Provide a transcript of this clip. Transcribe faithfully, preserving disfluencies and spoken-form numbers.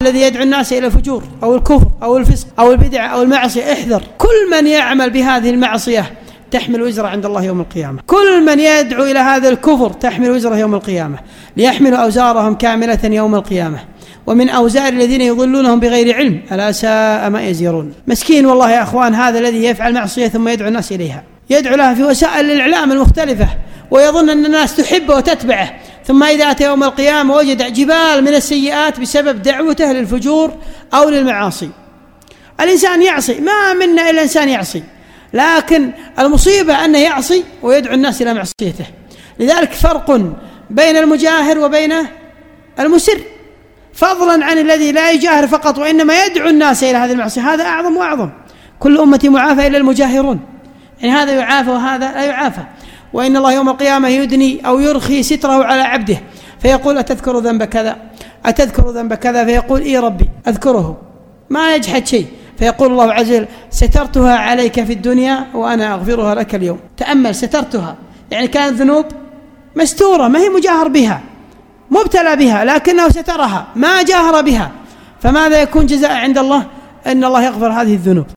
الذي يدعو الناس إلى الفجور أو الكفر أو الفسق أو البدع أو المعصية، احذر، كل من يعمل بهذه المعصية تحمل وزر عند الله يوم القيامة، كل من يدعو إلى هذا الكفر تحمل وزره يوم القيامة، ليحملوا أوزارهم كاملة يوم القيامة ومن أوزار الذين يضلونهم بغير علم ألا ساء ما يزرون. مسكين والله يا أخوان هذا الذي يفعل معصية ثم يدعو الناس إليها، يدعو لها في وسائل الإعلام المختلفة ويظن أن الناس تحبه وتتبعه، ثم إذا أتى يوم القيامة وجد جبال من السيئات بسبب دعوته للفجور أو للمعاصي. الإنسان يعصي، ما منا إلا إنسان يعصي، لكن المصيبة أنه يعصي ويدعو الناس إلى معصيته. لذلك فرق بين المجاهر وبين المسر، فضلا عن الذي لا يجاهر فقط وإنما يدعو الناس إلى هذه المعصية، هذا أعظم وأعظم. كل أمتي معافى إلا المجاهرون، يعني هذا يعافى وهذا لا يعافى. وإن الله يوم القيامة يدني أو يرخي ستره على عبده فيقول أتذكر ذنب كذا، أتذكر ذنب كذا، فيقول إي ربي أذكره، ما يجحد شيء، فيقول الله عز وجل سترتها عليك في الدنيا وأنا أغفرها لك اليوم. تأمل، سترتها يعني كانت ذنوب مستورة، ما هي مجاهر بها، مبتلى بها، لكنه سترها ما جاهر بها، فماذا يكون جزاء عند الله؟ أن الله يغفر هذه الذنوب.